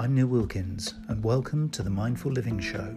I'm Neil Wilkins, and welcome to the Mindful Living Show.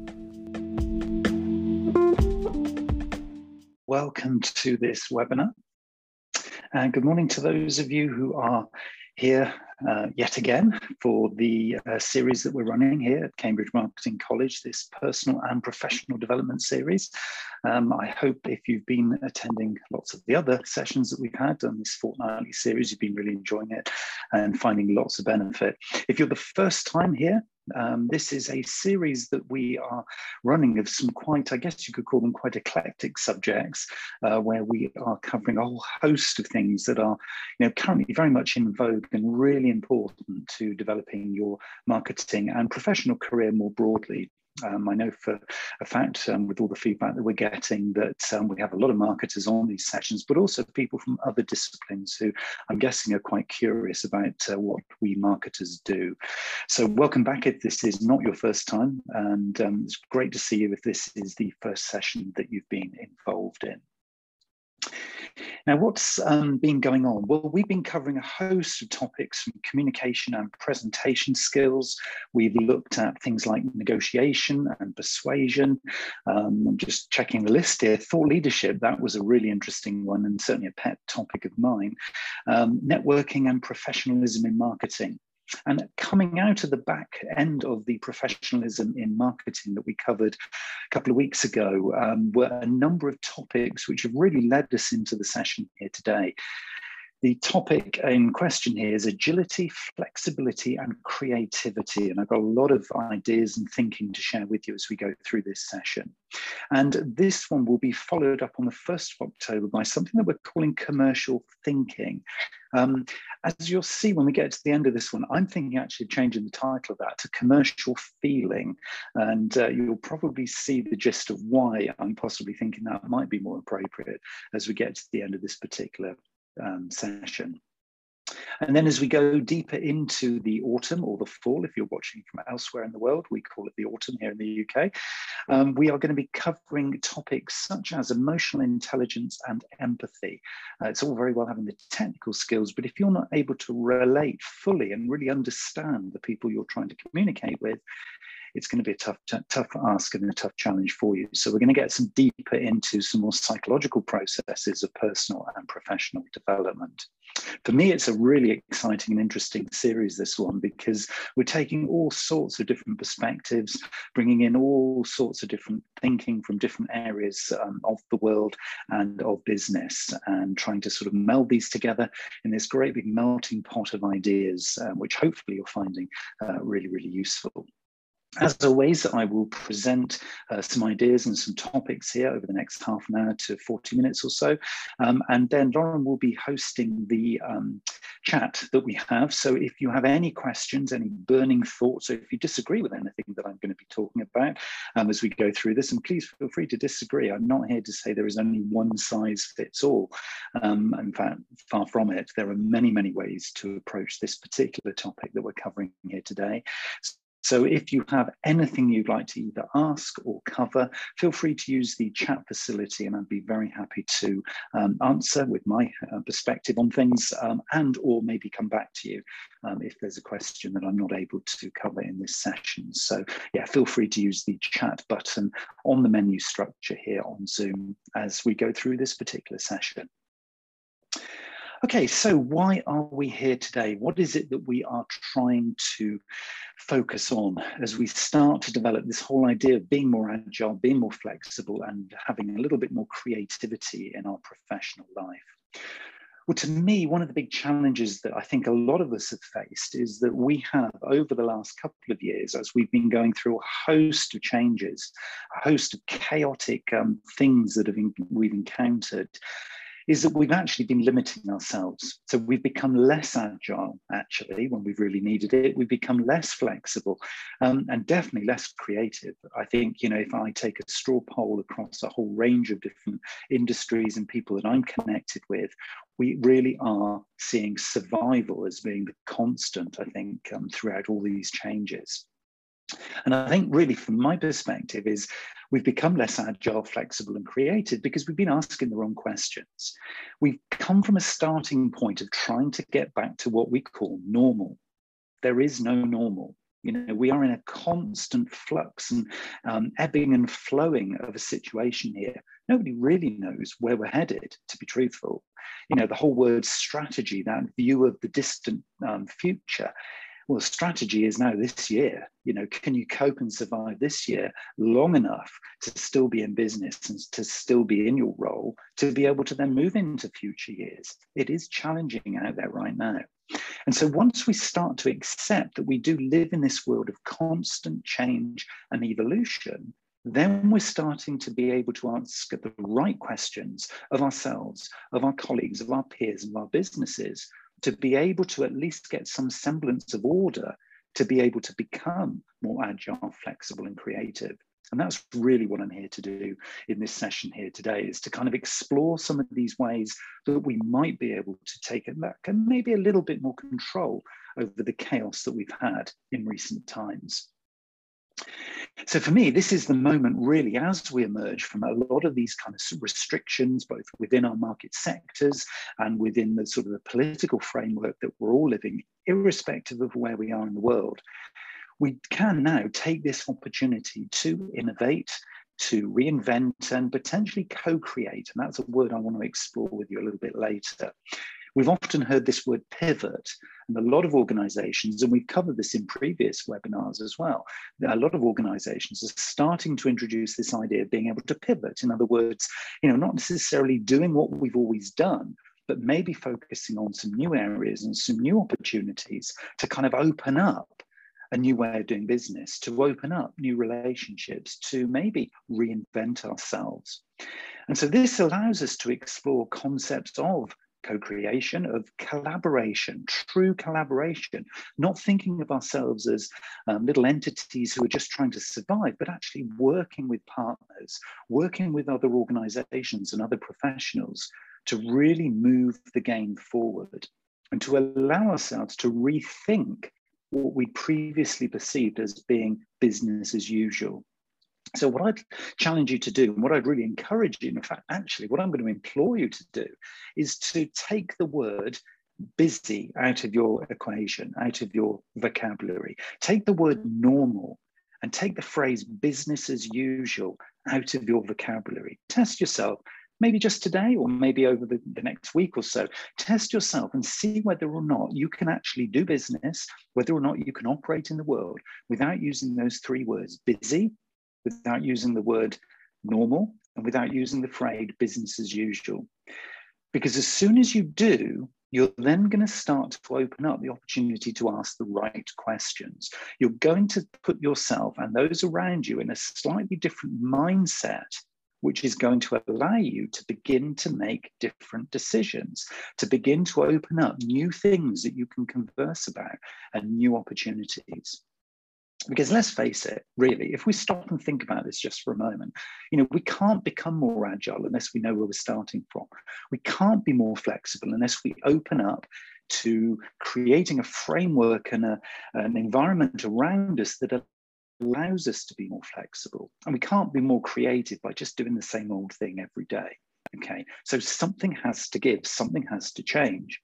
Welcome to this webinar. And good morning to those of you who are here yet again for the series that we're running here at Cambridge Marketing College, this personal and professional development series. I hope if you've been attending lots of the other sessions that we've had on this fortnightly series, you've been really enjoying it and finding lots of benefit. If you're the first time here, this is a series that we are running of some quite, I guess you could call them quite eclectic subjects, where we are covering a whole host of things that are, currently very much in vogue and really important to developing your marketing and professional career more broadly. I know for a fact, with all the feedback that we're getting, that we have a lot of marketers on these sessions, but also people from other disciplines who I'm guessing are quite curious about what we marketers do. So welcome back if this is not your first time, and it's great to see you if this is the first session that you've been involved in. Now, what's been going on? Well, we've been covering a host of topics from communication and presentation skills. We've looked at things like negotiation and persuasion. I'm just checking the list here. Thought leadership, that was a really interesting one and certainly a pet topic of mine. Networking and professionalism in marketing. And coming out of the back end of the professionalism in marketing that we covered a couple of weeks ago were a number of topics which have really led us into the session here today. The topic in question here is agility, flexibility, and creativity. And I've got a lot of ideas and thinking to share with you as we go through this session. And this one will be followed up on the 1st of October by something that we're calling commercial thinking. As you'll see when we get to the end of this one, I'm thinking actually changing the title of that to commercial feeling. And you'll probably see the gist of why I'm possibly thinking that might be more appropriate as we get to the end of this particular session. And then as we go deeper into the autumn or the fall, if you're watching from elsewhere in the world, we call it the autumn here in the UK, we are going to be covering topics such as emotional intelligence and empathy. It's all very well having the technical skills, but if you're not able to relate fully and really understand the people you're trying to communicate with, it's going to be a tough ask and a tough challenge for you. So we're going to get some deeper into some more psychological processes of personal and professional development. For me, it's a really exciting and interesting series, this one, because we're taking all sorts of different perspectives, bringing in all sorts of different thinking from different areas of the world and of business, and trying to sort of meld these together in this great big melting pot of ideas, which hopefully you're finding really, really useful. As always, I will present some ideas and some topics here over the next half an hour to 40 minutes or so. And then Lauren will be hosting the chat that we have. So if you have any questions, any burning thoughts, or if you disagree with anything that I'm going to be talking about as we go through this, and please feel free to disagree. I'm not here to say there is only one size fits all. In fact, far from it. There are many, many ways to approach this particular topic that we're covering here today. So if you have anything you'd like to either ask or cover, feel free to use the chat facility, and I'd be very happy to answer with my perspective on things and or maybe come back to you if there's a question that I'm not able to cover in this session. So yeah, feel free to use the chat button on the menu structure here on Zoom as we go through this particular session. Okay, so why are we here today? What is it that we are trying to focus on as we start to develop this whole idea of being more agile, being more flexible, and having a little bit more creativity in our professional life? Well, to me, one of the big challenges that I think a lot of us have faced is that we have, over the last couple of years, as we've been going through a host of changes, a host of chaotic things that we've encountered, is that we've actually been limiting ourselves. So we've become less agile, actually, when we've really needed it. We've become less flexible and definitely less creative. I think, if I take a straw poll across a whole range of different industries and people that I'm connected with, we really are seeing survival as being the constant, I think, throughout all these changes. And I think really from my perspective is we've become less agile, flexible and creative because we've been asking the wrong questions. We've come from a starting point of trying to get back to what we call normal. There is no normal. You know, we are in a constant flux and ebbing and flowing of a situation here. Nobody really knows where we're headed, to be truthful. You know, the whole word strategy, that view of the distant future. Well, strategy is now this year. You know, can you cope and survive this year long enough to still be in business and to still be in your role, to be able to then move into future years? It is challenging out there right now. And so once we start to accept that we do live in this world of constant change and evolution, then we're starting to be able to ask the right questions of ourselves, of our colleagues, of our peers, of our businesses, to be able to at least get some semblance of order, to be able to become more agile, flexible, and creative. And that's really what I'm here to do in this session here today, is to kind of explore some of these ways that we might be able to take it back and maybe a little bit more control over the chaos that we've had in recent times. So for me, this is the moment really as we emerge from a lot of these kind of restrictions, both within our market sectors and within the sort of the political framework that we're all living, irrespective of where we are in the world. We can now take this opportunity to innovate, to reinvent, and potentially co-create. And that's a word I want to explore with you a little bit later. We've often heard this word pivot, and a lot of organizations, and we've covered this in previous webinars as well, a lot of organizations are starting to introduce this idea of being able to pivot. In other words, you know, not necessarily doing what we've always done, but maybe focusing on some new areas and some new opportunities to kind of open up a new way of doing business, to open up new relationships, to maybe reinvent ourselves. And so this allows us to explore concepts of co-creation, of collaboration, true collaboration, not thinking of ourselves as little entities who are just trying to survive, but actually working with partners, working with other organizations and other professionals to really move the game forward and to allow ourselves to rethink what we previously perceived as being business as usual. So what I'd challenge you to do, and what I'd really encourage you, in fact, actually, what I'm going to implore you to do, is to take the word busy out of your equation, out of your vocabulary. Take the word normal and take the phrase business as usual out of your vocabulary. Test yourself, maybe just today or maybe over the next week or so. Test yourself and see whether or not you can actually do business, whether or not you can operate in the world without using those three words: busy, without using the word normal, and without using the phrase business as usual. Because as soon as you do, you're then going to start to open up the opportunity to ask the right questions. You're going to put yourself and those around you in a slightly different mindset, which is going to allow you to begin to make different decisions, to begin to open up new things that you can converse about and new opportunities. Because let's face it, really, if we stop and think about this just for a moment, you know, we can't become more agile unless we know where we're starting from. We can't be more flexible unless we open up to creating a framework and an environment around us that allows us to be more flexible. And we can't be more creative by just doing the same old thing every day. Okay, so something has to give, something has to change.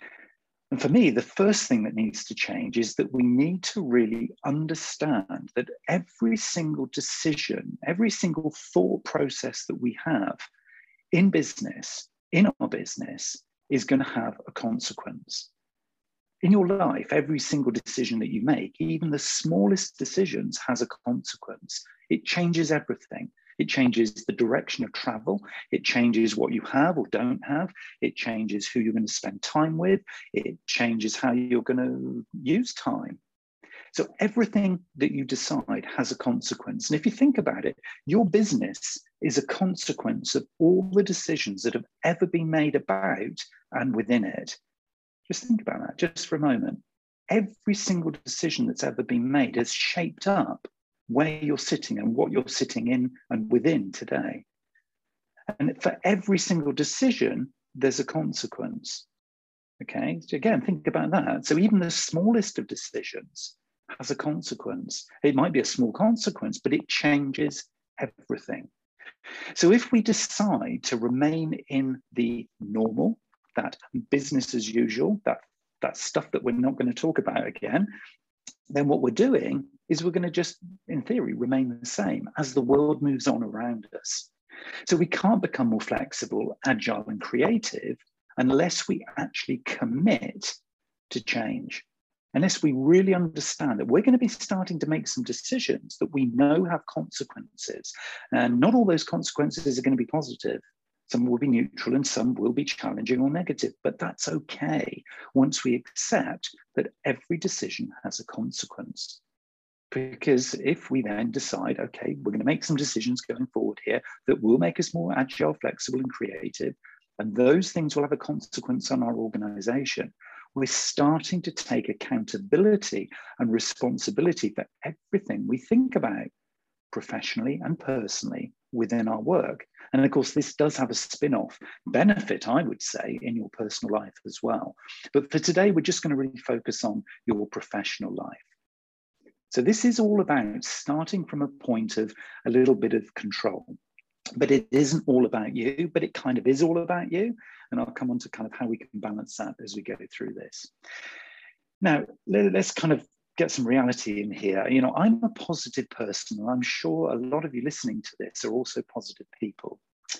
And for me, the first thing that needs to change is that we need to really understand that every single decision, every single thought process that we have in business, in our business, is going to have a consequence. In your life, every single decision that you make, even the smallest decisions, has a consequence. It changes everything. It changes the direction of travel. It changes what you have or don't have. It changes who you're going to spend time with. It changes how you're going to use time. So everything that you decide has a consequence. And if you think about it, your business is a consequence of all the decisions that have ever been made about and within it. Just think about that just for a moment. Every single decision that's ever been made has shaped up where you're sitting and what you're sitting in and within today. And for every single decision, there's a consequence. Okay, so again, think about that. So even the smallest of decisions has a consequence. It might be a small consequence, but it changes everything. So if we decide to remain in the normal, that business as usual, that stuff that we're not going to talk about again, then what we're doing is we're going to just, in theory, remain the same as the world moves on around us. So we can't become more flexible, agile, and creative unless we actually commit to change. Unless we really understand that we're going to be starting to make some decisions that we know have consequences. And not all those consequences are going to be positive. Some will be neutral and some will be challenging or negative, but that's okay once we accept that every decision has a consequence. Because if we then decide, okay, we're going to make some decisions going forward here that will make us more agile, flexible, and creative, and those things will have a consequence on our organization, we're starting to take accountability and responsibility for everything we think about professionally and personally within our work. And of course, this does have a spin-off benefit, I would say, in your personal life as well. But for today, we're just going to really focus on your professional life. So this is all about starting from a point of a little bit of control. But it isn't all about you, but it kind of is all about you. And I'll come on to kind of how we can balance that as we go through this. Now, let's kind of get some reality in here. You know, I'm a positive person, and I'm sure a lot of you listening to this are also positive people.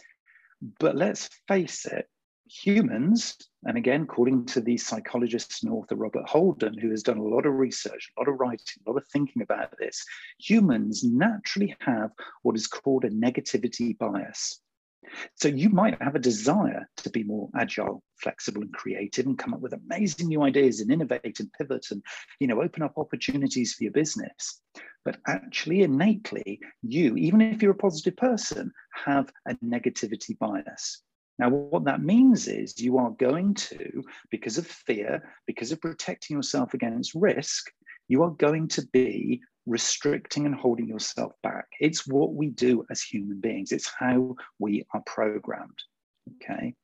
But let's face it, humans, and again, according to the psychologist and author Robert Holden, who has done a lot of research, a lot of writing, a lot of thinking about this, humans naturally have what is called a negativity bias. So you might have a desire to be more agile, flexible, and creative, and come up with amazing new ideas and innovate and pivot and, you know, open up opportunities for your business. But actually, innately, you, even if you're a positive person, have a negativity bias. Now, what that means is you are going to, because of fear, because of protecting yourself against risk, you are going to be restricting and holding yourself back. It's what we do as human beings. It's how we are programmed, okay?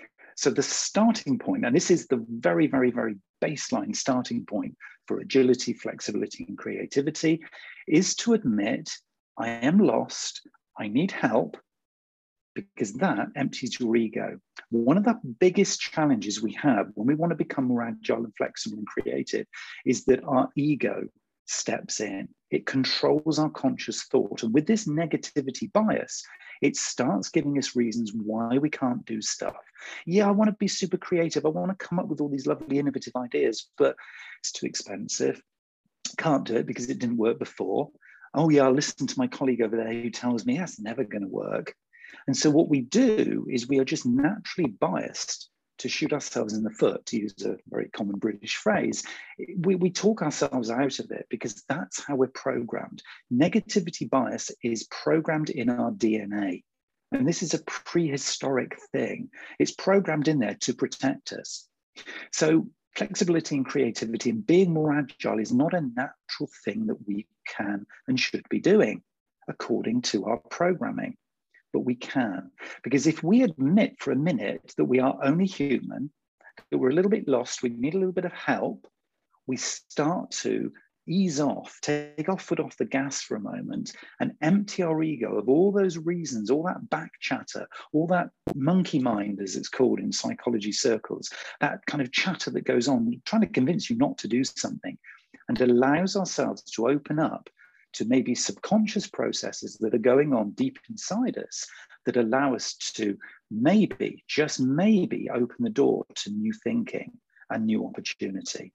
So the starting point, and this is the very, very, very baseline starting point for agility, flexibility, and creativity, is to admit, I am lost, I need help, because that empties your ego. One of the biggest challenges we have when we want to become more agile and flexible and creative is that our ego steps in. It controls our conscious thought. And with this negativity bias, it starts giving us reasons why we can't do stuff. Yeah, I want to be super creative. I want to come up with all these lovely innovative ideas, but it's too expensive. Can't do it because it didn't work before. Oh yeah, I'll listen to my colleague over there who tells me that's never going to work. And so what we do is we are just naturally biased to shoot ourselves in the foot, to use a very common British phrase. We talk ourselves out of it because that's how we're programmed. Negativity bias is programmed in our DNA. And this is a prehistoric thing. It's programmed in there to protect us. So flexibility and creativity and being more agile is not a natural thing that we can and should be doing according to our programming. But we can, because if we admit for a minute that we are only human, that we're a little bit lost, we need a little bit of help, we start to ease off, take our foot off the gas for a moment and empty our ego of all those reasons, all that back chatter, all that monkey mind, as it's called in psychology circles, that kind of chatter that goes on, trying to convince you not to do something, and allows ourselves to open up to maybe subconscious processes that are going on deep inside us that allow us to maybe, just maybe, open the door to new thinking and new opportunity.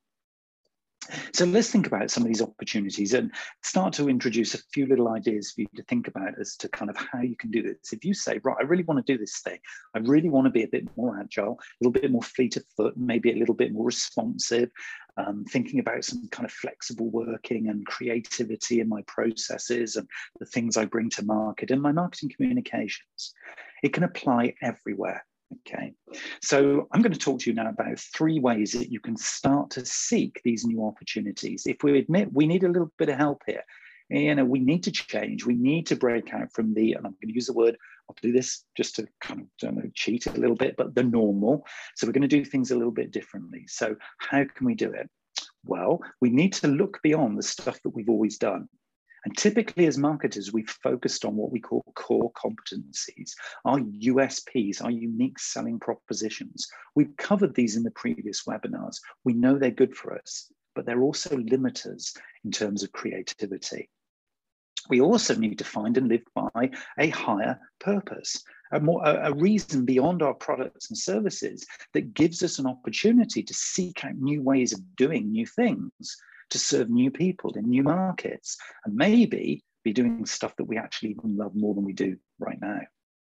So let's think about some of these opportunities and start to introduce a few little ideas for you to think about as to kind of how you can do this. If you say, right, I really want to do this thing, I really want to be a bit more agile, a little bit more fleet of foot, maybe a little bit more responsive, thinking about some kind of flexible working and creativity in my processes and the things I bring to market and my marketing communications. It can apply everywhere. Okay, so I'm going to talk to you now about 3 ways that you can start to seek these new opportunities. If we admit we need a little bit of help here, you know, we need to change, we need to break out from the, and I'm going to use the word, I'll do this just to kind of, don't know, cheat a little bit, but the normal. So we're going to do things a little bit differently. So how can we do it? Well, we need to look beyond the stuff that we've always done. And typically as marketers, we've focused on what we call core competencies, our USPs, our unique selling propositions. We've covered these in the previous webinars. We know they're good for us, but they're also limiters in terms of creativity. We also need to find and live by a higher purpose, a reason beyond our products and services that gives us an opportunity to seek out new ways of doing new things, to serve new people in new markets, and maybe be doing stuff that we actually even love more than we do right now.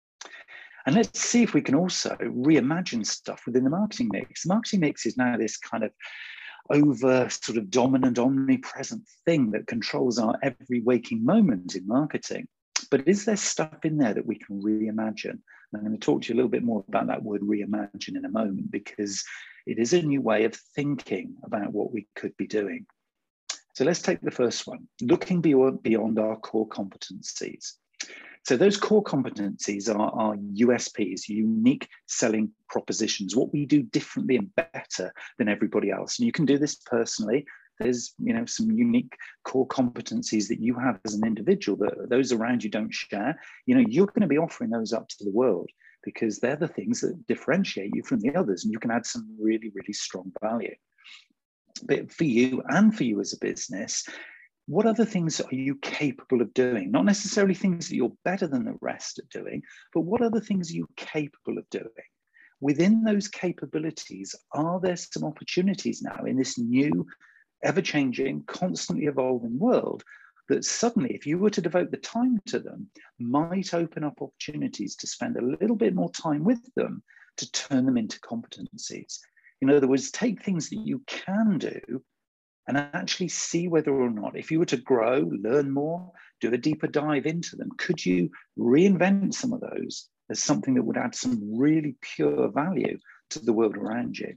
And let's see if we can also reimagine stuff within the marketing mix. The marketing mix is now this kind of over sort of dominant, omnipresent thing that controls our every waking moment in marketing. But is there stuff in there that we can reimagine? And I'm going to talk to you a little bit more about that word reimagine in a moment, because it is a new way of thinking about what we could be doing. So let's take the first one, looking beyond our core competencies. So those core competencies are USPs, unique selling propositions, what we do differently and better than everybody else. And you can do this personally. There's, some unique core competencies that you have as an individual that those around you don't share. You're going to be offering those up to the world because they're the things that differentiate you from the others, and you can add some really, really strong value. But for you and for you as a business, what other things are you capable of doing? Not necessarily things that you're better than the rest at doing, but what other things are you capable of doing? Within those capabilities, are there some opportunities now in this new, ever-changing, constantly evolving world that suddenly, if you were to devote the time to them, might open up opportunities to spend a little bit more time with them to turn them into competencies? In other words, take things that you can do and actually see whether or not, if you were to grow, learn more, do a deeper dive into them, could you reinvent some of those as something that would add some really pure value to the world around you?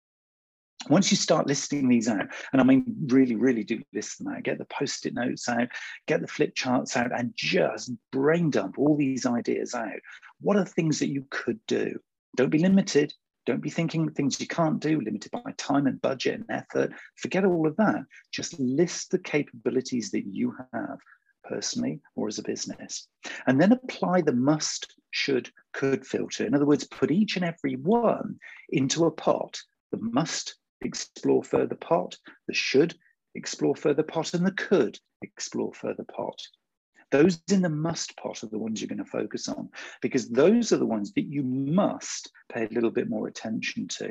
Once you start listing these out, and I mean, really, really do list them out, get the Post-it notes out, get the flip charts out, and just brain dump all these ideas out. What are things that you could do? Don't be limited. Don't be thinking things you can't do, limited by time and budget and effort. Forget all of that. Just list the capabilities that you have personally or as a business. And then apply the must, should, could filter. In other words, put each and every one into a pot. The must, explore further pot. The should, explore further pot. And the could, explore further pot. Those in the must pot are the ones you're going to focus on, because those are the ones that you must pay a little bit more attention to.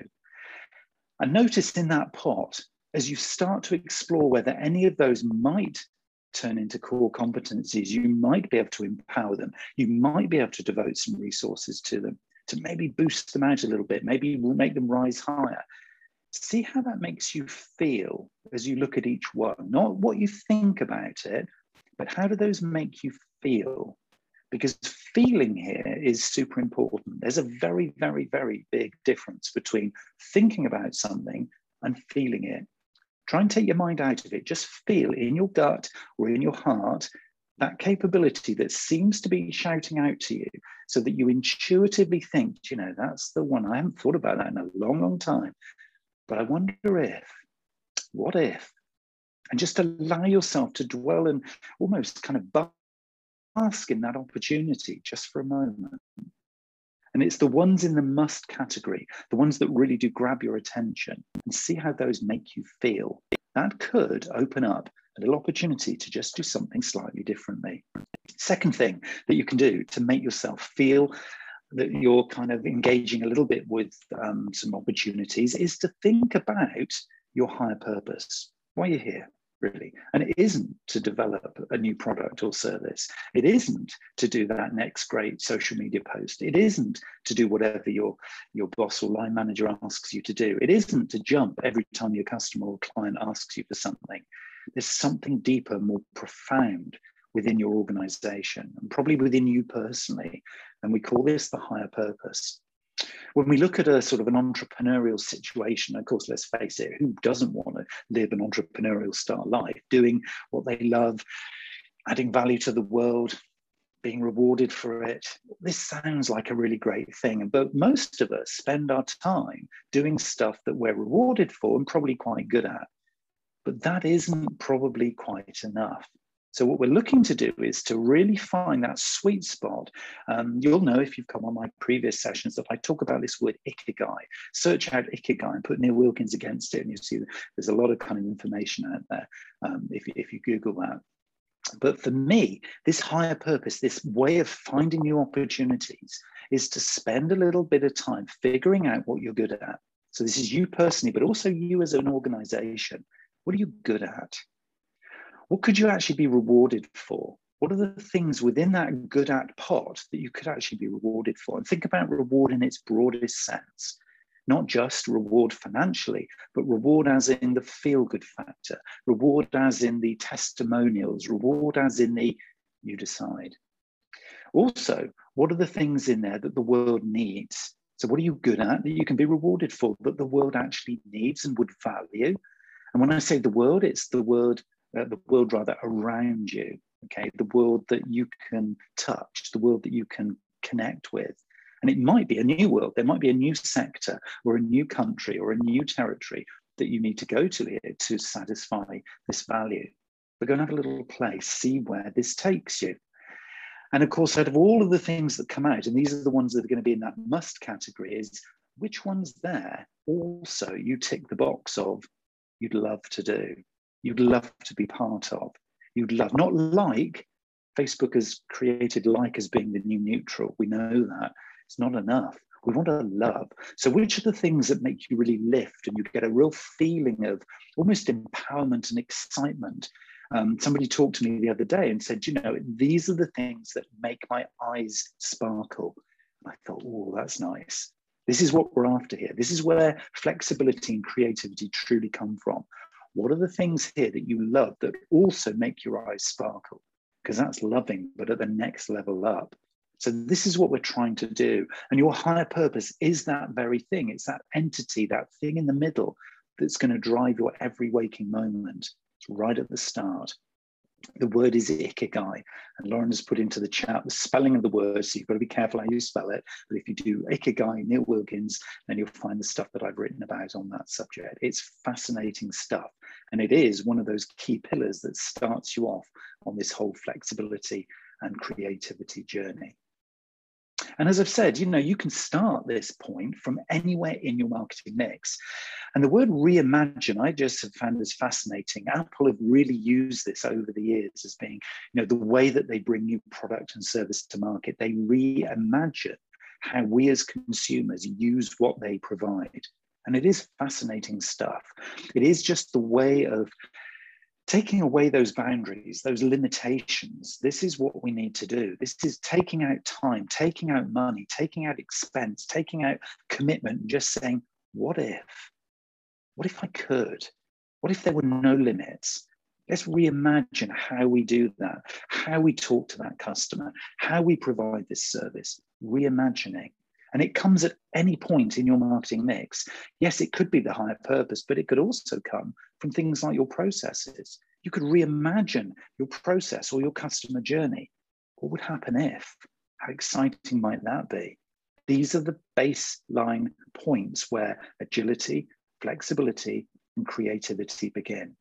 And notice in that pot, as you start to explore whether any of those might turn into core competencies, you might be able to empower them. You might be able to devote some resources to them, to maybe boost them out a little bit, maybe make them rise higher. See how that makes you feel as you look at each one, not what you think about it, but how do those make you feel? Because feeling here is super important. There's a very, very, very big difference between thinking about something and feeling it. Try and take your mind out of it. Just feel in your gut or in your heart that capability that seems to be shouting out to you, so that you intuitively think, that's the one. I haven't thought about that in a long, long time. But I wonder if, what if? And just allow yourself to dwell and almost kind of bask in that opportunity just for a moment. And it's the ones in the must category, the ones that really do grab your attention, and see how those make you feel. That could open up a little opportunity to just do something slightly differently. Second thing that you can do to make yourself feel that you're kind of engaging a little bit with some opportunities is to think about your higher purpose. Why you're here, really. And it isn't to develop a new product or service. It isn't to do that next great social media post. It isn't to do whatever your boss or line manager asks you to do. It isn't to jump every time your customer or client asks you for something. There's something deeper, more profound within your organization, and probably within you personally. And we call this the higher purpose. When we look at a sort of an entrepreneurial situation, of course, let's face it, who doesn't want to live an entrepreneurial style life, doing what they love, adding value to the world, being rewarded for it? This sounds like a really great thing, but most of us spend our time doing stuff that we're rewarded for and probably quite good at. But that isn't probably quite enough. So what we're looking to do is to really find that sweet spot. You'll know if you've come on my previous sessions that I talk about this word ikigai. Search out ikigai and put Neil Wilkins against it, and you see there's a lot of kind of information out there if you Google that. But for me, this higher purpose, this way of finding new opportunities, is to spend a little bit of time figuring out what you're good at. So this is you personally, but also you as an organization. What are you good at? What could you actually be rewarded for? What are the things within that good at pot that you could actually be rewarded for? And think about reward in its broadest sense, not just reward financially, but reward as in the feel-good factor, reward as in the testimonials, reward as in the you decide. Also, what are the things in there that the world needs? So what are you good at that you can be rewarded for, that the world actually needs and would value? And when I say the world, it's the world rather around you, okay? The world that you can touch, the world that you can connect with. And it might be a new world. There might be a new sector or a new country or a new territory that you need to go to here to satisfy this value. But go and have a little play, see where this takes you. And of course, out of all of the things that come out, and these are the ones that are going to be in that must category, is which ones there also you tick the box of you'd love to do. You'd love to be part of. You'd love, not like, Facebook has created like as being the new neutral. We know that. It's not enough. We want to love. So which are the things that make you really lift and you get a real feeling of almost empowerment and excitement? Somebody talked to me the other day and said, you know, these are the things that make my eyes sparkle. And I thought, oh, that's nice. This is what we're after here. This is where flexibility and creativity truly come from. What are the things here that you love that also make your eyes sparkle? Because that's loving, but at the next level up. So this is what we're trying to do. And your higher purpose is that very thing. It's that entity, that thing in the middle that's going to drive your every waking moment. It's right at the start. The word is ikigai, and Lauren has put into the chat the spelling of the word, so you've got to be careful how you spell it. But if you do ikigai, Neil Wilkins, then you'll find the stuff that I've written about on that subject. It's fascinating stuff, and it is one of those key pillars that starts you off on this whole flexibility and creativity journey. And as I've said, you know, you can start this point from anywhere in your marketing mix. And the word reimagine, I just have found this fascinating. Apple have really used this over the years as being, you know, the way that they bring new product and service to market. They reimagine how we as consumers use what they provide. And it is fascinating stuff. It is just the way of taking away those boundaries, those limitations. This is what we need to do. This is taking out time, taking out money, taking out expense, taking out commitment, and just saying, what if? What if I could? What if there were no limits? Let's reimagine how we do that, how we talk to that customer, how we provide this service, reimagining. And it comes at any point in your marketing mix. Yes, it could be the higher purpose, but it could also come from things like your processes. You could reimagine your process or your customer journey. What would happen if? How exciting might that be? These are the baseline points where agility, flexibility, and creativity begin.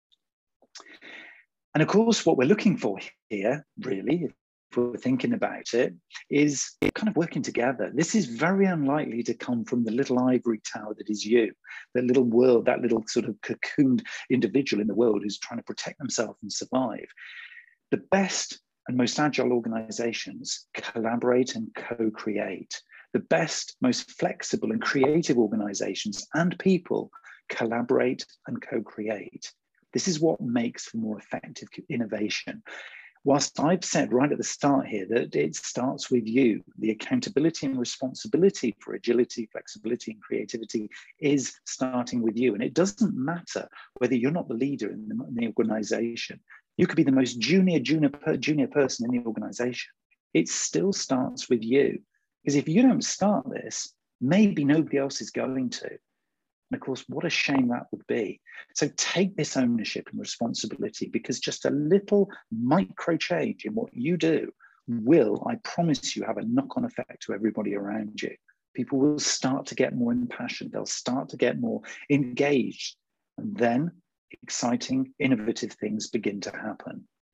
And of course, what we're looking for here, really, if we're thinking about it, is kind of working together. This is very unlikely to come from the little ivory tower that is you, that little world, that little sort of cocooned individual in the world who's trying to protect themselves and survive. The best and most agile organizations collaborate and co-create. The best, most flexible and creative organizations and people collaborate and co-create. This is what makes for more effective innovation. Whilst I've said right at the start here that it starts with you, the accountability and responsibility for agility, flexibility, and creativity is starting with you. And it doesn't matter whether you're not the leader in the organization. You could be the most junior person in the organization. It still starts with you. Because if you don't start this, maybe nobody else is going to. And of course, what a shame that would be. So take this ownership and responsibility, because just a little micro change in what you do will, I promise you, have a knock-on effect to everybody around you. People will start to get more impassioned. They'll start to get more engaged. And then exciting, innovative things begin to happen.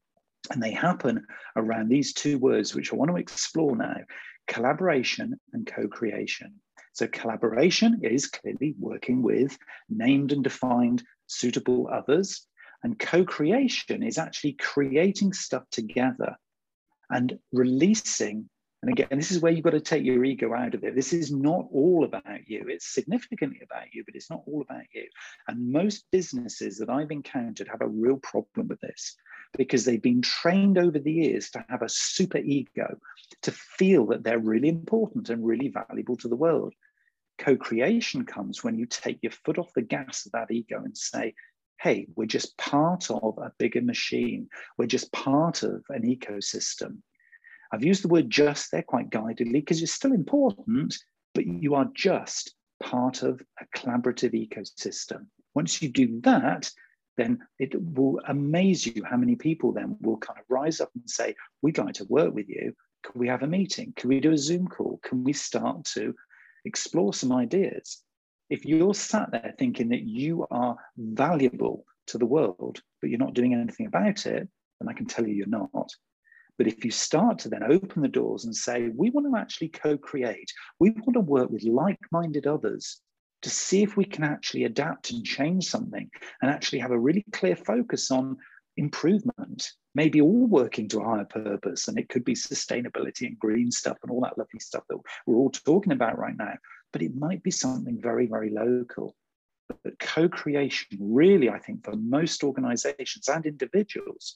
And they happen around these two words, which I want to explore now: collaboration and co-creation. So collaboration is clearly working with named and defined suitable others. And co-creation is actually creating stuff together and releasing. And again, this is where you've got to take your ego out of it. This is not all about you. It's significantly about you, but it's not all about you. And most businesses that I've encountered have a real problem with this, because they've been trained over the years to have a super ego, to feel that they're really important and really valuable to the world. Co-creation comes when you take your foot off the gas of that ego and say, hey, we're just part of a bigger machine. We're just part of an ecosystem. I've used the word just there quite guidedly because you're still important, but you are just part of a collaborative ecosystem. Once you do that, then it will amaze you how many people then will kind of rise up and say, we'd like to work with you. Can we have a meeting? Can we do a Zoom call? Can we start to explore some ideas? If you're sat there thinking that you are valuable to the world, but you're not doing anything about it, then I can tell you you're not. But if you start to then open the doors and say, we want to actually co-create, we want to work with like-minded others to see if we can actually adapt and change something and actually have a really clear focus on improvement, maybe all working to a higher purpose. And it could be sustainability and green stuff and all that lovely stuff that we're all talking about right now. But it might be something very, very local. But co-creation really, I think, for most organizations and individuals,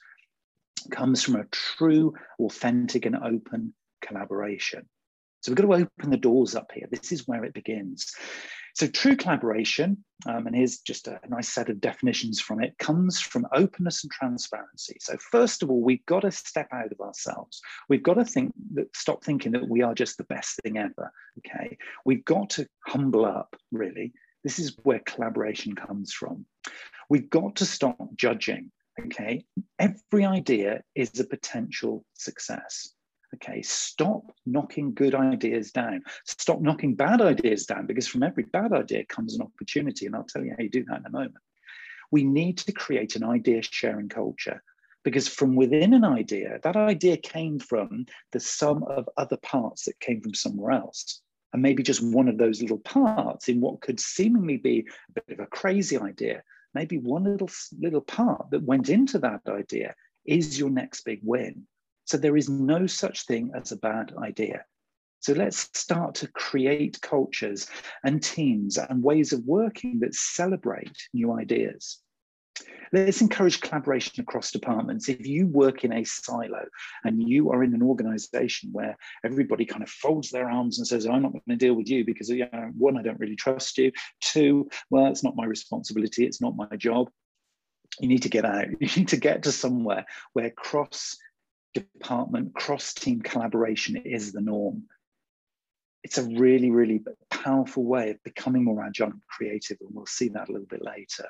comes from a true, authentic, and open collaboration. So we've got to open the doors up here. This is where it begins. So true collaboration, and here's just a nice set of definitions from it, comes from openness and transparency. So first of all, we've got to step out of ourselves. We've got to stop thinking that we are just the best thing ever, okay? We've got to humble up, really. This is where collaboration comes from. We've got to stop judging. Okay, every idea is a potential success. Okay, stop knocking good ideas down. Stop knocking bad ideas down, because from every bad idea comes an opportunity, and I'll tell you how you do that in a moment. We need to create an idea sharing culture, because from within an idea, that idea came from the sum of other parts that came from somewhere else. And maybe just one of those little parts in what could seemingly be a bit of a crazy idea, maybe one little part that went into that idea is your next big win. So there is no such thing as a bad idea. So let's start to create cultures and teams and ways of working that celebrate new ideas. Let's encourage collaboration across departments. If you work in a silo and you are in an organization where everybody kind of folds their arms and says, I'm not going to deal with you because, one, I don't really trust you. Two, well, it's not my responsibility. It's not my job. You need to get out. You need to get to somewhere where cross-department, cross-team collaboration is the norm. It's a really, really powerful way of becoming more agile and creative, and we'll see that a little bit later.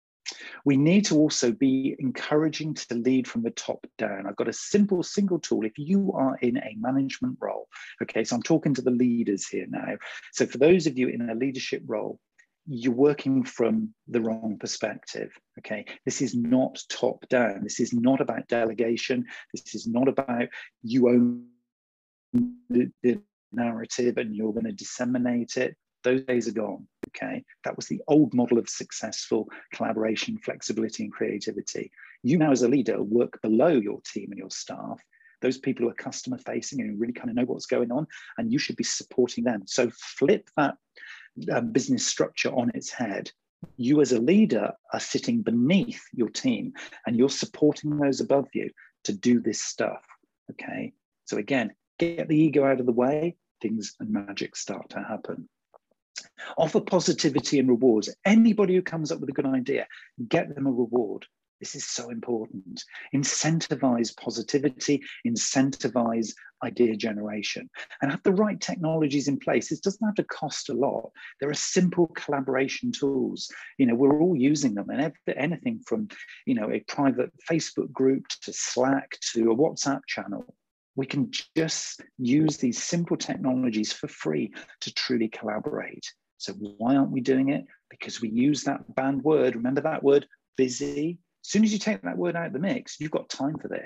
We need to also be encouraging to lead from the top down. I've got a simple single tool. If you are in a management role, okay, so I'm talking to the leaders here now. So for those of you in a leadership role, you're working from the wrong perspective, okay? This is not top down. This is not about delegation. This is not about you own the narrative and you're going to disseminate it. Those days are gone, okay? That was the old model of successful collaboration, flexibility, and creativity. You now as a leader work below your team and your staff, those people who are customer facing and who really kind of know what's going on, and you should be supporting them. So flip that business structure on its head. You as a leader are sitting beneath your team and you're supporting those above you to do this stuff, okay? So again, get the ego out of the way, things and magic start to happen. Offer positivity and rewards. Anybody who comes up with a good idea, get them a reward. This is so important. Incentivize positivity, incentivize idea generation, and have the right technologies in place. It doesn't have to cost a lot. There are simple collaboration tools. We're all using them, and anything from, a private Facebook group to Slack to a WhatsApp channel. We can just use these simple technologies for free to truly collaborate. So why aren't we doing it? Because we use that banned word. Remember that word, busy? As soon as you take that word out of the mix, you've got time for this.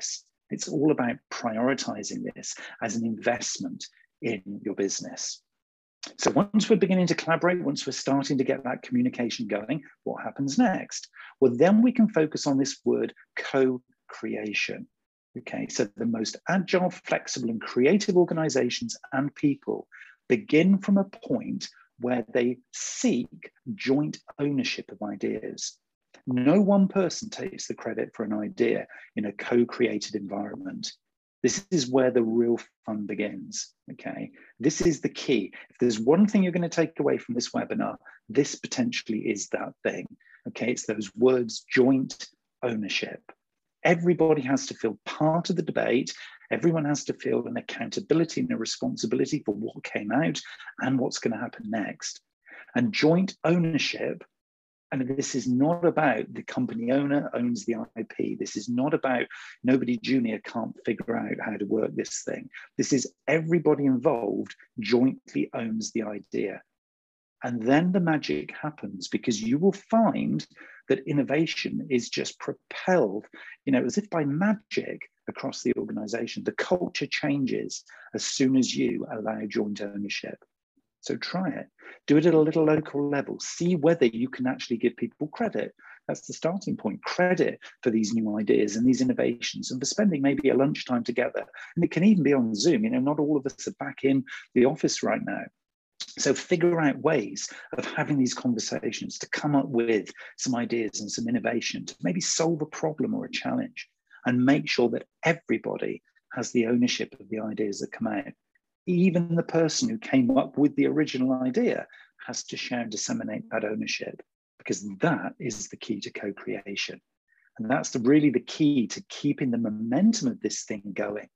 It's all about prioritizing this as an investment in your business. So once we're beginning to collaborate, once we're starting to get that communication going, what happens next? Well, then we can focus on this word co-creation. Okay, so the most agile, flexible, and creative organizations and people begin from a point where they seek joint ownership of ideas. No one person takes the credit for an idea in a co-created environment. This is where the real fun begins, okay? This is the key. If there's one thing you're going to take away from this webinar, this potentially is that thing, okay? It's those words, joint ownership. Everybody has to feel part of the debate. Everyone has to feel an accountability and a responsibility for what came out and what's going to happen next. And joint ownership, and this is not about the company owner owns the IP. This is not about nobody junior can't figure out how to work this thing. This is everybody involved jointly owns the idea. And then the magic happens, because you will find that innovation is just propelled, as if by magic across the organization. The culture changes as soon as you allow joint ownership. So try it. Do it at a little local level. See whether you can actually give people credit. That's the starting point. Credit for these new ideas and these innovations, and for spending maybe a lunchtime together. And it can even be on Zoom. Not all of us are back in the office right now. So figure out ways of having these conversations to come up with some ideas and some innovation to maybe solve a problem or a challenge, and make sure that everybody has the ownership of the ideas that come out. Even the person who came up with the original idea has to share and disseminate that ownership, because that is the key to co-creation. And that's really the key to keeping the momentum of this thing going.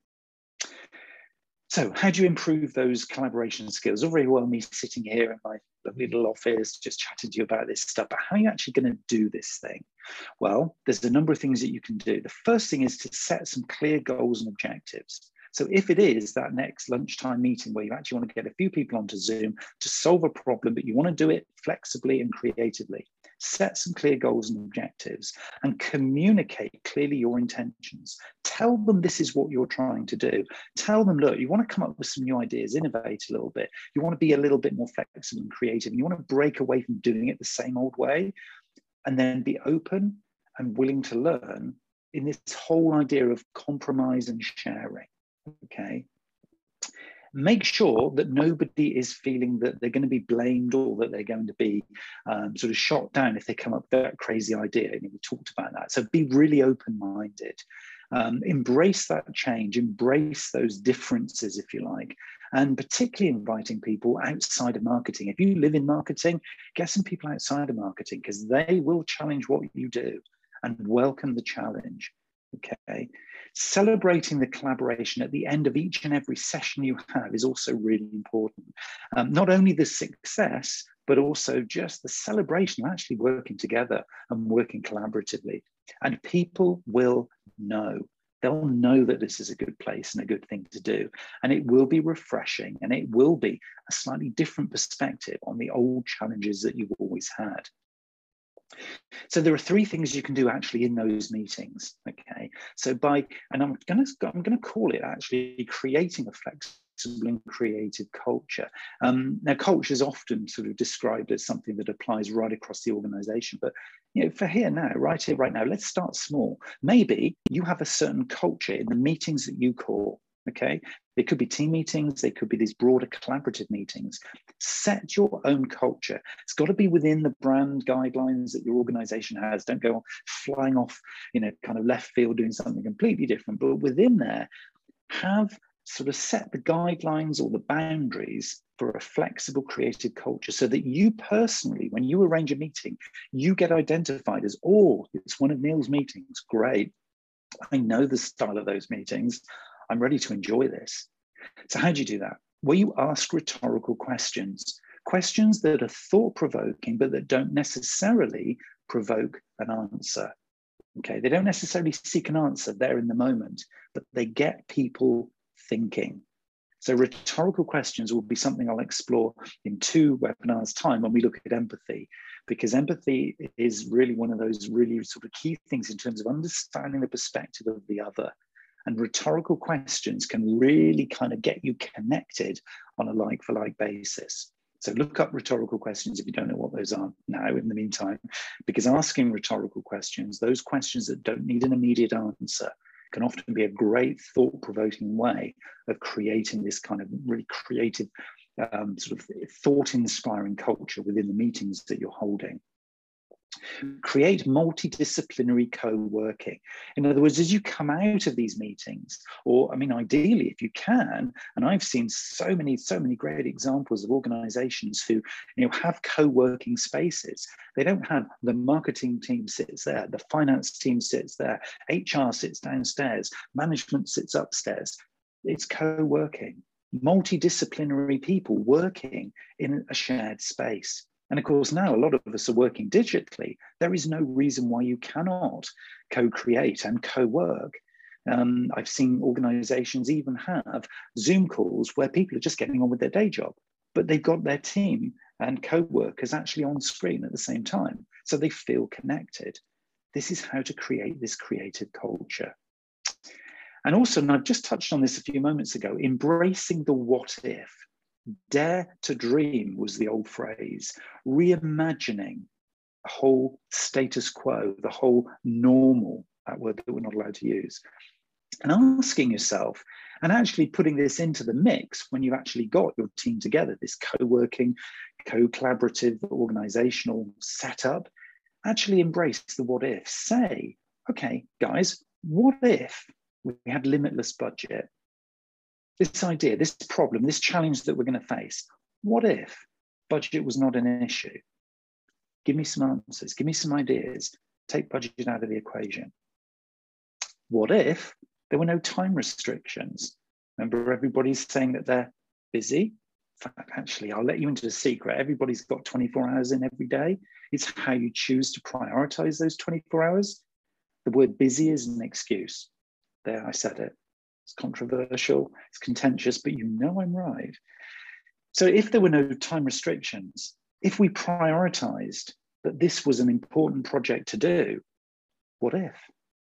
So how do you improve those collaboration skills? All very well me sitting here in my lovely little office just chatting to you about this stuff, but how are you actually going to do this thing? Well, there's a number of things that you can do. The first thing is to set some clear goals and objectives. So if it is that next lunchtime meeting where you actually want to get a few people onto Zoom to solve a problem, but you want to do it flexibly and creatively, set some clear goals and objectives and communicate clearly your intentions. Tell them this is what you're trying to do. Tell them, look, you want to come up with some new ideas, innovate a little bit. You want to be a little bit more flexible and creative. And you want to break away from doing it the same old way, and then be open and willing to learn in this whole idea of compromise and sharing. Okay, make sure that nobody is feeling that they're going to be blamed or that they're going to be sort of shot down if they come up with that crazy idea. We talked about that. So be really open-minded. Embrace that change, embrace those differences, if you like, and particularly inviting people outside of marketing. If you live in marketing, get some people outside of marketing, because they will challenge what you do and welcome the challenge. Okay. Celebrating the collaboration at the end of each and every session you have is also really important. Not only the success, but also just the celebration of actually working together and working collaboratively. And people will know. They'll know that this is a good place and a good thing to do. And it will be refreshing, and it will be a slightly different perspective on the old challenges that you've always had. So there are three things you can do actually in those meetings, okay? So and I'm gonna call it actually creating a flexible and creative culture. Now, culture is often sort of described as something that applies right across the organization, but for here now, right here, right now, let's start small. Maybe you have a certain culture in the meetings that you call. Okay, they could be team meetings, they could be these broader collaborative meetings. Set your own culture. It's got to be within the brand guidelines that your organization has. Don't go flying off, kind of left field doing something completely different, but within there, have sort of set the guidelines or the boundaries for a flexible, creative culture, so that you personally, when you arrange a meeting, you get identified as, oh, it's one of Neil's meetings. Great. I know the style of those meetings. I'm ready to enjoy this. So how do you do that? Well, you ask rhetorical questions, questions that are thought-provoking, but that don't necessarily provoke an answer. Okay, they don't necessarily seek an answer there in the moment, but they get people thinking. So rhetorical questions will be something I'll explore in 2 webinars' time when we look at empathy, because empathy is really one of those really sort of key things in terms of understanding the perspective of the other And rhetorical questions can really kind of get you connected on a like-for-like basis. So look up rhetorical questions if you don't know what those are now in the meantime, because asking rhetorical questions, those questions that don't need an immediate answer, can often be a great thought-provoking way of creating this kind of really creative, sort of thought-inspiring culture within the meetings that you're holding. Create multidisciplinary co-working. In other words, as you come out of these meetings, or I mean, ideally, if you can, and I've seen so many great examples of organizations who have co-working spaces. They don't have the marketing team sits there, the finance team sits there, HR sits downstairs, management sits upstairs. It's co-working, multidisciplinary people working in a shared space. And of course, now a lot of us are working digitally. There is no reason why you cannot co-create and co-work. I've seen organizations even have Zoom calls where people are just getting on with their day job, but they've got their team and co-workers actually on screen at the same time. So they feel connected. This is how to create this creative culture. And also, and I've just touched on this a few moments ago, embracing the what if. Dare to dream was the old phrase, reimagining the whole status quo, the whole normal, that word that we're not allowed to use, and asking yourself, and actually putting this into the mix when you've actually got your team together, this co-working, co-collaborative organizational setup, actually embrace the what if. Say, okay, guys, what if we had limitless budget? This idea, this problem, this challenge that we're going to face, what if budget was not an issue? Give me some answers, give me some ideas, take budget out of the equation. What if there were no time restrictions? Remember, everybody's saying that they're busy. In fact, actually, I'll let you into the secret. Everybody's got 24 hours in every day. It's how you choose to prioritize those 24 hours. The word busy is an excuse. There, I said it. It's controversial, it's contentious, but you know I'm right. So if there were no time restrictions, if we prioritized that this was an important project to do, what if?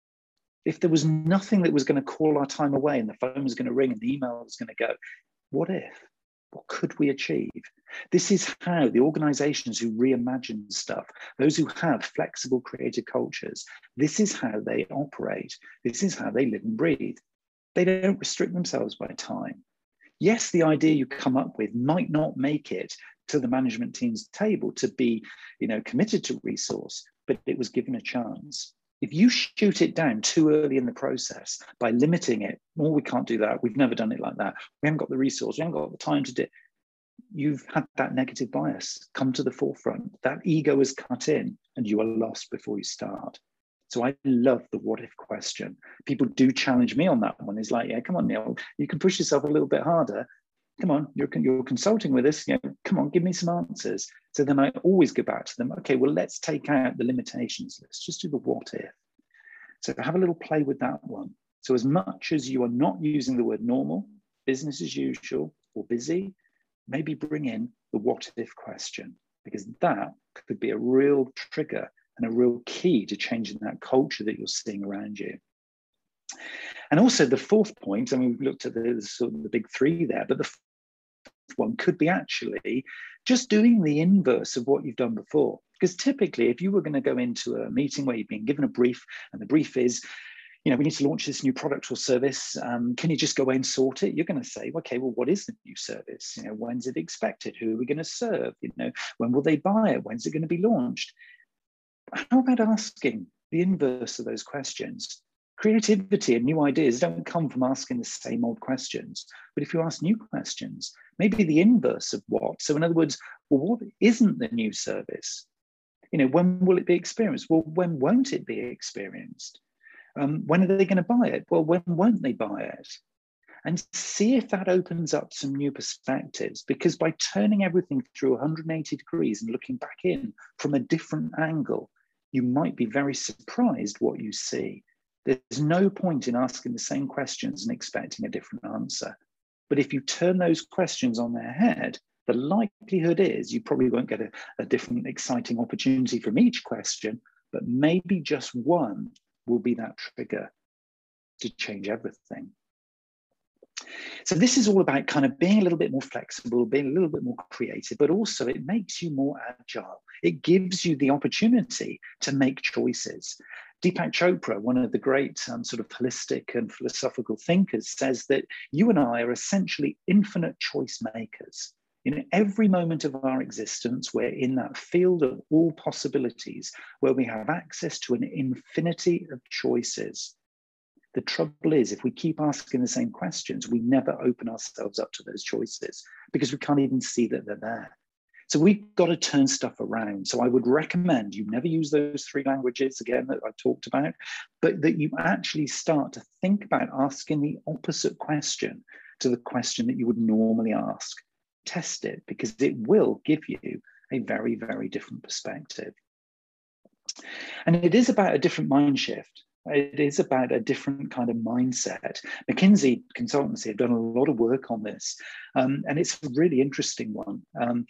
If there was nothing that was going to call our time away and the phone was going to ring and the email was going to go, what if? What could we achieve? This is how the organizations who reimagine stuff, those who have flexible creative cultures, this is how they operate. This is how they live and breathe. They don't restrict themselves by time. Yes, the idea you come up with might not make it to the management team's table to be, committed to resource, but it was given a chance. If you shoot it down too early in the process by limiting it, well, we can't do that. We've never done it like that. We haven't got the resource. We haven't got the time to do it. You've had that negative bias come to the forefront. That ego is cut in and you are lost before you start. So I love the what if question. People do challenge me on that one. It's like, yeah, come on, Neil, you can push yourself a little bit harder. Come on, you're consulting with us. Come on, give me some answers. So then I always go back to them. Okay, well, let's take out the limitations. Let's just do the what if. So have a little play with that one. So as much as you are not using the word normal, business as usual, or busy, maybe bring in the what if question, because that could be a real trigger and a real key to changing that culture that you're seeing around you. And also the fourth point, I mean, we've looked at the big three there, but the fourth one could be actually just doing the inverse of what you've done before. Because typically, if you were going to go into a meeting where you've been given a brief, and the brief is, we need to launch this new product or service, can you just go away and sort it? You're going to say, okay, well, what is the new service? When's it expected? Who are we going to serve? When will they buy it? When's it going to be launched? How about asking the inverse of those questions? Creativity and new ideas don't come from asking the same old questions. But if you ask new questions, maybe the inverse of what? So in other words, well, what isn't the new service? When will it be experienced? Well, when won't it be experienced? When are they going to buy it? Well, when won't they buy it? And see if that opens up some new perspectives, because by turning everything through 180 degrees and looking back in from a different angle, you might be very surprised what you see. There's no point in asking the same questions and expecting a different answer. But if you turn those questions on their head, the likelihood is you probably won't get a different exciting opportunity from each question, but maybe just one will be that trigger. to change everything. So this is all about kind of being a little bit more flexible, being a little bit more creative, but also it makes you more agile. It gives you the opportunity to make choices. Deepak Chopra, one of the great sort of holistic and philosophical thinkers, says that you and I are essentially infinite choice makers. In every moment of our existence, we're in that field of all possibilities where we have access to an infinity of choices. The trouble is, if we keep asking the same questions, we never open ourselves up to those choices because we can't even see that they're there. So we've got to turn stuff around. So I would recommend you never use those 3 languages again that I talked about, but that you actually start to think about asking the opposite question to the question that you would normally ask. Test it, because it will give you a very, very different perspective. And it is about a different mind shift. It is about a different kind of mindset. McKinsey Consultancy have done a lot of work on this, and it's a really interesting one.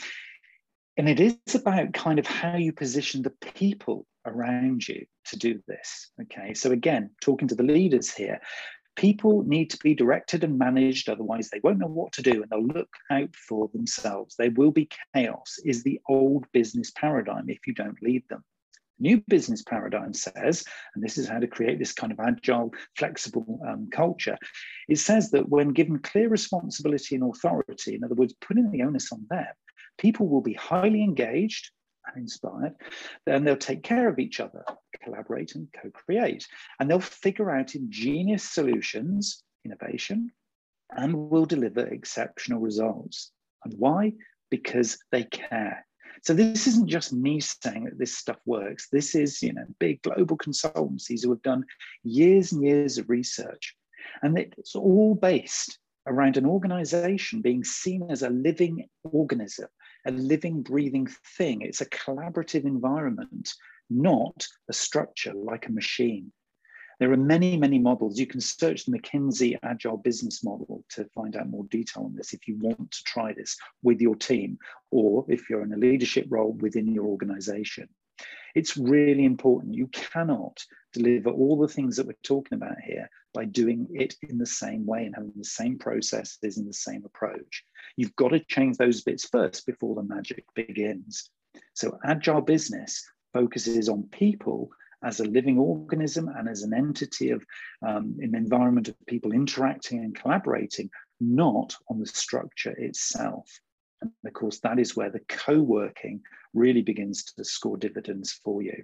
And it is about kind of how you position the people around you to do this. Okay, so again, talking to the leaders here, people need to be directed and managed, otherwise they won't know what to do and they'll look out for themselves. There will be chaos, is the old business paradigm if you don't lead them. New business paradigm says, and this is how to create this kind of agile, flexible culture, it says that when given clear responsibility and authority, in other words, putting the onus on them, people will be highly engaged and inspired, then they'll take care of each other, collaborate and co-create, and they'll figure out ingenious solutions, innovation, and will deliver exceptional results. And why? Because they care. So this isn't just me saying that this stuff works. This is, big global consultancies who have done years and years of research. And it's all based around an organization being seen as a living organism, a living, breathing thing. It's a collaborative environment, not a structure like a machine. There are many, many models. You can search the McKinsey Agile Business Model to find out more detail on this if you want to try this with your team, or if you're in a leadership role within your organization. It's really important. You cannot deliver all the things that we're talking about here by doing it in the same way and having the same processes and the same approach. You've got to change those bits first before the magic begins. So Agile Business focuses on people as a living organism and as an entity of an environment of people interacting and collaborating, not on the structure itself. And of course, that is where the co-working really begins to score dividends for you.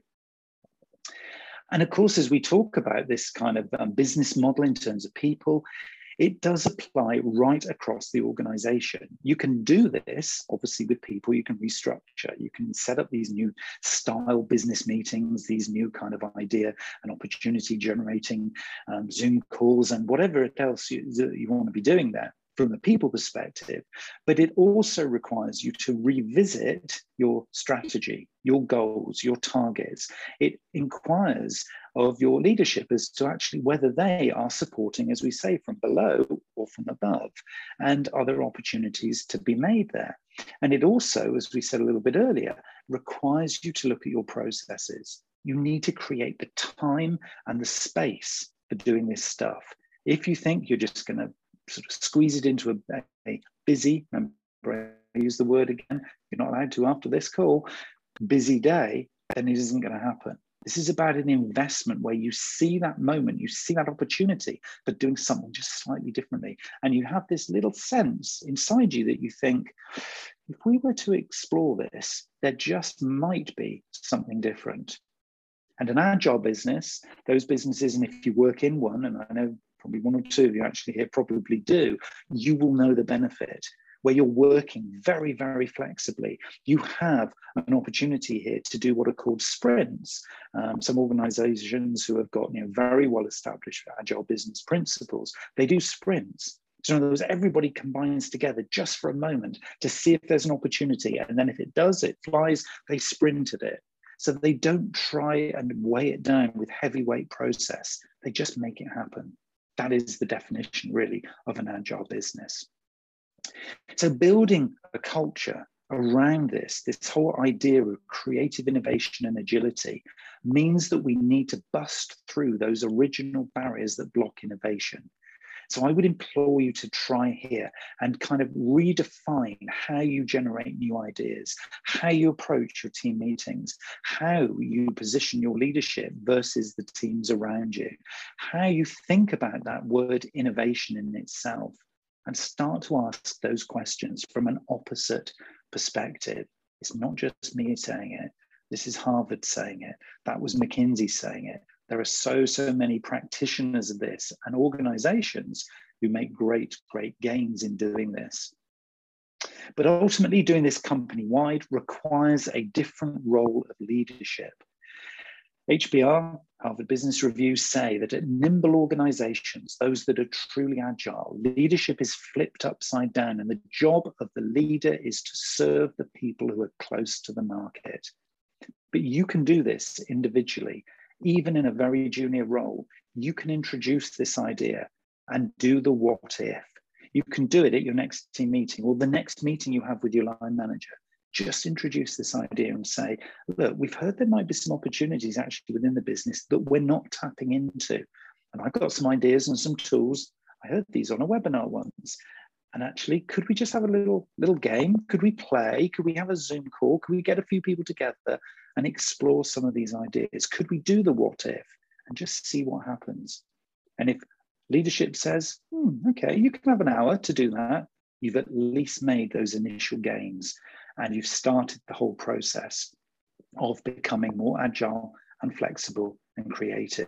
And of course, as we talk about this kind of business model in terms of people, it does apply right across the organization. You can do this, obviously, with people. You can restructure. You can set up these new style business meetings, these new kind of idea and opportunity generating Zoom calls and whatever else you want to be doing there from a people perspective. But it also requires you to revisit your strategy, your goals, your targets. It inquires of your leadership as to actually whether they are supporting, as we say, from below or from above, and are there opportunities to be made there. And it also, as we said a little bit earlier, requires you to look at your processes. You need to create the time and the space for doing this stuff. If you think you're just going to sort of squeeze it into a busy, remember I use the word again, you're not allowed to after this call, busy day, then it isn't going to happen. This is about an investment where you see that moment, you see that opportunity for doing something just slightly differently. And you have this little sense inside you that you think, if we were to explore this, there just might be something different. And an agile business, those businesses, and if you work in one, and I know probably one or two of you actually here probably do, you will know the benefit. Where you're working very, very flexibly, you have an opportunity here to do what are called sprints. Some organizations who have got very well established agile business principles, they do sprints. So in other words, everybody combines together just for a moment to see if there's an opportunity. And then if it does, it flies, they sprint at it. So they don't try and weigh it down with heavyweight process. They just make it happen. That is the definition really of an agile business. So building a culture around this whole idea of creative innovation and agility means that we need to bust through those original barriers that block innovation. So I would implore you to try here and kind of redefine how you generate new ideas, how you approach your team meetings, how you position your leadership versus the teams around you, how you think about that word innovation in itself, and start to ask those questions from an opposite perspective. It's not just me saying it. This is Harvard saying it. That was McKinsey saying it. There are so many practitioners of this and organizations who make great gains in doing this. But ultimately, doing this company-wide requires a different role of leadership. HBR, Harvard Business Review, say that at nimble organizations, those that are truly agile, leadership is flipped upside down, and the job of the leader is to serve the people who are close to the market. But you can do this individually. Even in a very junior role, you can introduce this idea and do the what if. You can do it at your next team meeting or the next meeting you have with your line manager. Just introduce this idea and say, look, we've heard there might be some opportunities actually within the business that we're not tapping into. And I've got some ideas and some tools. I heard these on a webinar once. And actually, could we just have a little game? Could we play? Could we have a Zoom call? Could we get a few people together and explore some of these ideas? Could we do the what if and just see what happens? And if leadership says, okay, you can have an hour to do that, you've at least made those initial gains and you've started the whole process of becoming more agile and flexible and creative.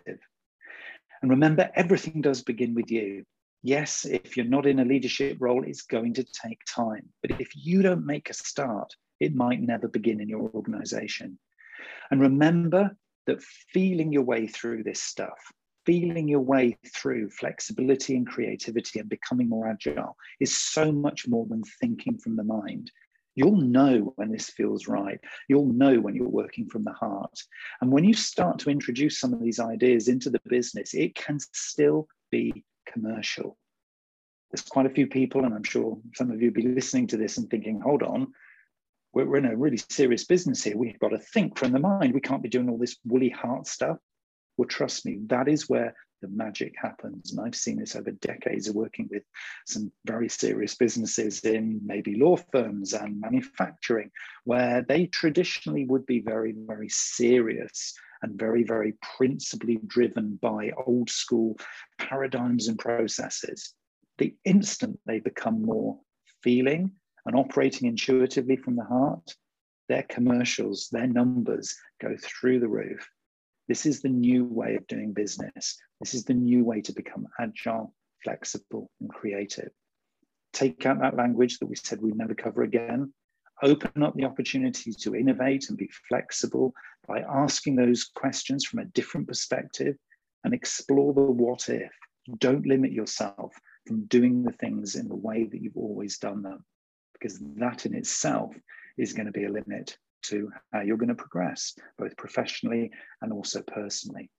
And remember, everything does begin with you. Yes, if you're not in a leadership role, it's going to take time. But if you don't make a start, it might never begin in your organization. And remember that feeling your way through this stuff, feeling your way through flexibility and creativity and becoming more agile is so much more than thinking from the mind. You'll know when this feels right. You'll know when you're working from the heart. And when you start to introduce some of these ideas into the business, it can still be commercial. There's quite a few people, and I'm sure some of you will be listening to this and thinking, hold on, we're in a really serious business here. We've got to think from the mind. We can't be doing all this woolly heart stuff. Well, trust me, that is where the magic happens. And I've seen this over decades of working with some very serious businesses in maybe law firms and manufacturing, where they traditionally would be very serious and very principally driven by old school paradigms and processes. The instant they become more feeling and operating intuitively from the heart, their commercials, their numbers go through the roof. This is the new way of doing business. This is the new way to become agile, flexible, and creative. Take out that language that we said we'd never cover again. Open up the opportunity to innovate and be flexible by asking those questions from a different perspective and explore the what if. Don't limit yourself from doing the things in the way that you've always done them, because that in itself is going to be a limit to how you're going to progress, both professionally and also personally.